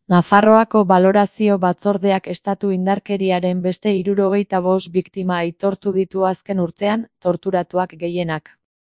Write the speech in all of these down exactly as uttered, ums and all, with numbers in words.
Nafarroako Balorazio Batzordeak estatu indarkeriaren beste hirurogeita bost biktima aitortu ditu azken urtean, torturatuak gehienak.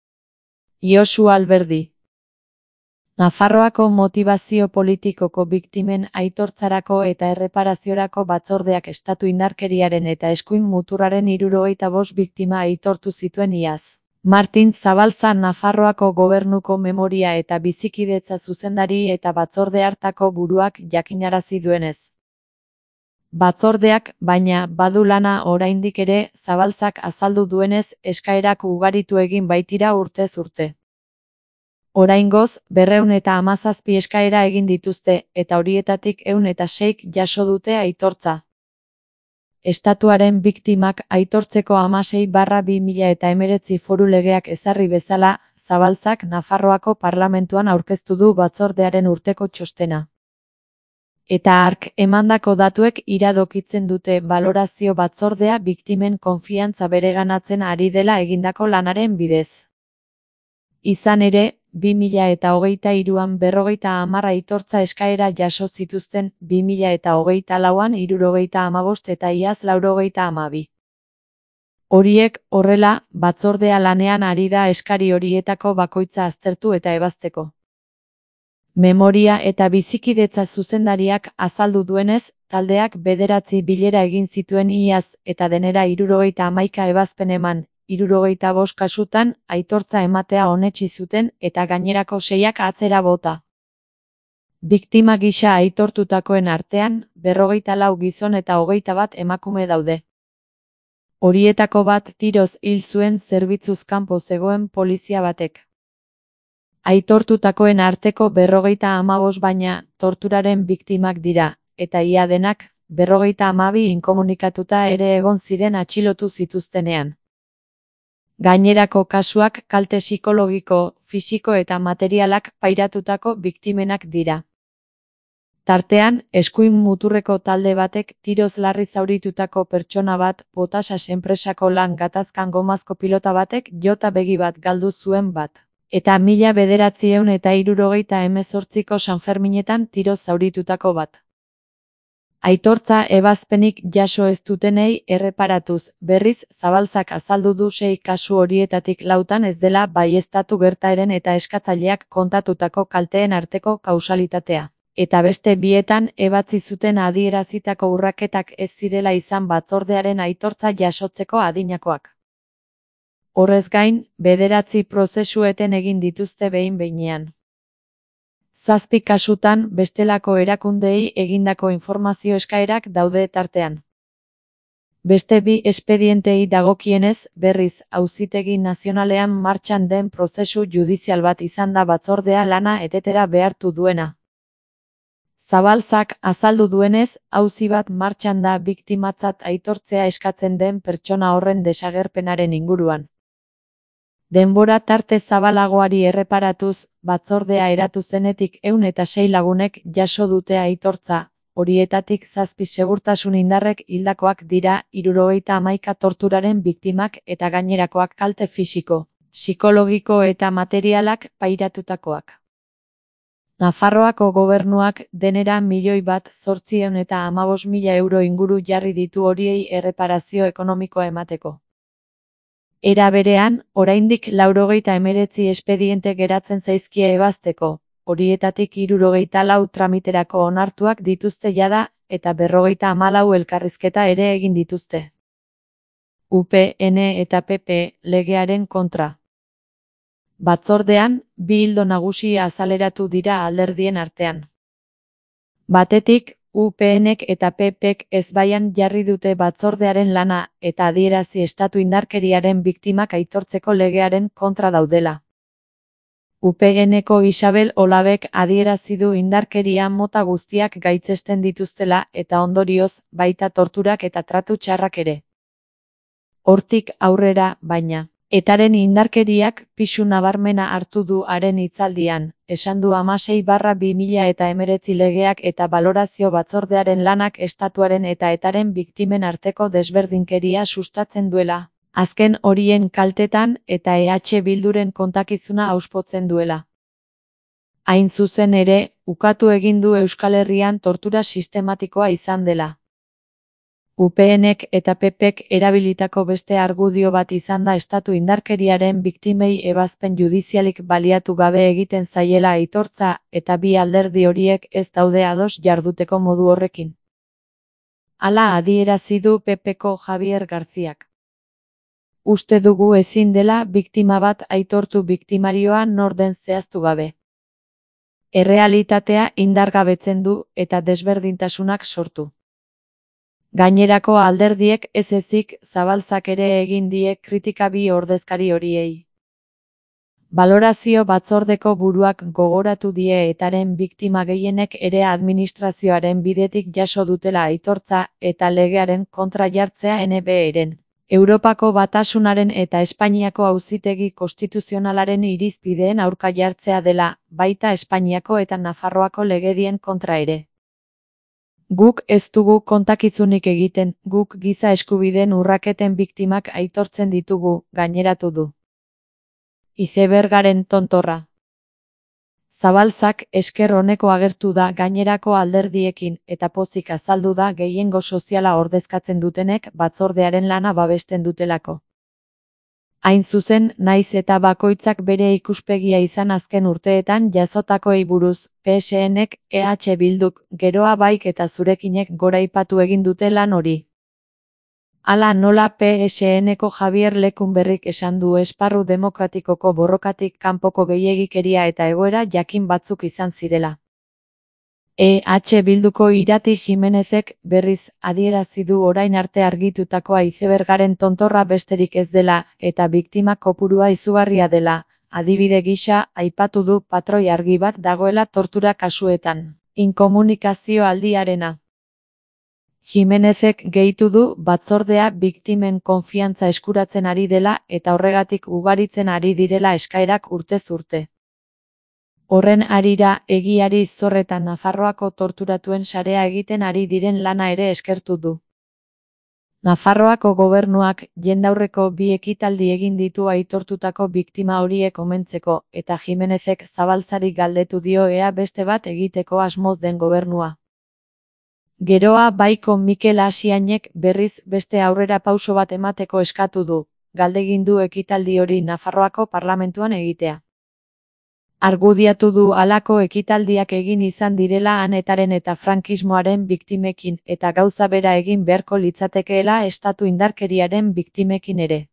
Josu Alberdi. Nafarroako Motibazio Politikoko Biktimen Aitortzarako eta Erreparaziorako Batzordeak estatu indarkeriaren eta eskuin muturraren hirurogeita bost biktima aitortu zituen iaz. Martin Zabalza Nafarroako Gobernuko Memoria eta Bizikidetza zuzendari eta batzorde hartako buruak jakinarazi duenez. Batzordeak, baina, badu lana oraindik ere, Zabalzak azaldu duenez, eskaerak ugaritu egin baitira urtez urte. Oraingoz, berrehun eta hamazazpi eskaera egin dituzte, eta horietatik ehun eta seik jaso dute aitortza. Estatuaren biktimak aitortzeko hamasei barra bi mila hemeretzi foru legeak ezarri bezala, Zabalzak Nafarroako Parlamentuan aurkeztu du batzordearen urteko txostena. Eta hark emandako datuek iradokitzen dute balorazio batzordea biktimen konfiantza bereganatzen ari dela egindako lanaren bidez. Izan ere, bi mila eta hogeita hiruan berrogeita hamar aitortza eskaera jaso zituzten, bi mila eta hogeita lauan hirurogeita hamabost eta iaz laurogeita hamabi. Horiek, horrela, batzordea lanean ari da eskari horietako bakoitza aztertu eta ebazteko. Memoria eta Bizikidetza zuzendariak azaldu duenez, taldeak bederatzi bilera egin zituen iaz eta denera hirurogeita hamaika ebazpen eman, hirurogeita bost kasutan aitortza ematea onetsi zuten eta gainerako seiak atzera bota. Biktima gisa aitortutakoen artean, berrogeita lau gizon eta hogeita bat emakume daude. Horietako bat tiroz hil zuen zerbitzuz kanpo zegoen polizia batek. Aitortutakoen arteko berrogeita hamabost baina, torturaren biktimak dira, eta ia denak, berrogeita hamabi inkomunikatuta ere egon ziren atxilotu zituztenean. Gainerako kasuak kalte psikologiko, fisiko eta materialak pairatutako biktimenak dira. Tartean, eskuin muturreko talde batek tiroz larri zauritutako pertsona bat, Potasas enpresako lan gatazkan gomazko pilota batek jota begi bat galdu zuen bat. Eta mila bederatziehun eta hirurogeita hemezortziko Sanferminetan tiroz zauritutako bat. Aitortza ebazpenik jaso ez dutenei erreparatuz, berriz, Zabalzak azaldu du sei kasu horietatik lautan ez dela baieztatu gertaeren eta eskatzaileak kontatutako kalteen arteko kausalitatea. Eta beste bietan ebatzi zuten adierazitako urraketak ez zirela izan batzordearen aitortza jasotzeko adinakoak. Horrez gain, bederatzi prozesu eten egin dituzte behin-behinean. Zazpi kasutan bestelako erakundeei egindako informazio eskaerak daude tartean. Beste bi espedientei dagokienez, berriz, auzitegi nazionalean martxan den prozesu judizial bat izan da batzordea lana etetera behartu duena. Zabalzak azaldu duenez, auzi bat martxan da biktimatzat aitortzea eskatzen den pertsona horren desagerpenaren inguruan. Denbora tarte zabalagoari erreparatuz, batzordea eratu zenetik ehun eta sei lagunek jaso dute aitortza, horietatik zazpi segurtasun indarrek hildakoak dira, hirurogeita hamaika torturaren biktimak eta gainerakoak kalte fisiko, psikologiko eta materialak pairatutakoak. Nafarroako gobernuak denera milioi bat zortziehun eta hamabost mila euro inguru jarri ditu horiei erreparazio ekonomikoa emateko. Era berean, oraindik laurogeita hemeretzi espediente geratzen zaizkie ebazteko, horietatik hirurogeita lau tramiterako onartuak dituzte jada, eta berrogeita hamalau elkarrizketa ere egin dituzte. U P N eta P P legearen kontra. Batzordean, bi ildo nagusi azaleratu dira alderdien artean. Batetik, U P Nek eta P Pek ezbaian jarri dute batzordearen lana eta adierazi estatu indarkeriaren biktimak aitortzeko legearen kontra daudela. U P Neko Isabel Olabek adierazi du indarkeria mota guztiak gaitzesten dituztela eta ondorioz, baita torturak eta tratu txarrak ere. Hortik aurrera, baina, etaren indarkeriak pisu nabarmena hartu du haren hitzaldian, esan du hamasei barra bi mila eta hemeretzi legeak eta balorazio batzordearen lanak estatuaren eta etaren biktimen arteko desberdinkeria sustatzen duela, azken horien kaltetan eta E H Bilduren kontakizuna auspotzen duela. Hain zuzen ere, ukatu egin du Euskal Herrian tortura sistematikoa izan dela. U PNek eta P Pek erabilitako beste argudio bat izan da estatu indarkeriaren biktimei ebazpen judizialik baliatu gabe egiten zaiela aitortza, eta bi alderdi horiek ez daude ados jarduteko modu horrekin. Hala adierazi du P Pko Javier Garziak. Uste dugu ezin dela biktima bat aitortu biktimarioa nor den zehaztu gabe. Errealitatea indargabetzen du eta desberdintasunak sortu. Gainerako alderdiek ez ezik Zabalzak ere egin die kritika bi ordezkari horiei. Balorazio batzordeko buruak gogoratu die etaren biktima gehienek ere administrazioaren bidetik jaso dutela aitortza eta legearen kontra jartzea N B Eren. Europako Batasunaren eta Espainiako Auzitegi Konstituzionalaren irizpideen aurka jartzea dela, baita Espainiako eta Nafarroako legedien kontra ere. Guk ez dugu kontakizunik egiten, guk giza eskubideen urraketen biktimak aitortzen ditugu, gaineratu du. Izebergaren tontorra. Zabalzak esker oneko agertu da gainerako alderdiekin eta pozik azaldu da gehiengo soziala ordezkatzen dutenek batzordearen lana babesten dutelako. Hain zuzen, naiz eta bakoitzak bere ikuspegia izan azken urteetan jasotakoei buruz, P S Nek, E H Bilduk, geroa baik eta zurekinek goraipatu egin dute lan hori. Hala nola P S Neko Javier Lekunberrik esan du esparru demokratikoko borrokatik kanpoko gehiegikeria eta egoera jakin batzuk izan zirela. E H Bilduko Irati Jimenezek, berriz, adierazi du orain arte argitutakoa izebergaren tontorra besterik ez dela, eta biktima kopurua izugarria dela, adibide gisa, aipatu du patroi argi bat dagoela tortura kasuetan. Inkomunikazio aldiarena. Jimenezek gehitu du batzordea biktimen konfiantza eskuratzen ari dela eta horregatik ugaritzen ari direla eskaerak urtez urte. Horren harira, egiari zorreta Nafarroako torturatuen sarea egiten ari diren lana ere eskertu du. Nafarroako gobernuak jendaurreko bi ekitaldi egin ditu aitortutako biktima horiek omentzeko, eta Jimenezek Zabalzari galdetu dio ea beste bat egiteko asmoz den gobernua. Geroa baiko Mikel Asiainek berriz beste aurrera pauso bat emateko eskatu du, galdegin du ekitaldi hori Nafarroako parlamentuan egitea. Argudiatu du halako ekitaldiak egin izan direla anetaren eta frankismoaren biktimekin eta gauza bera egin beharko litzatekeela estatu indarkeriaren biktimekin ere.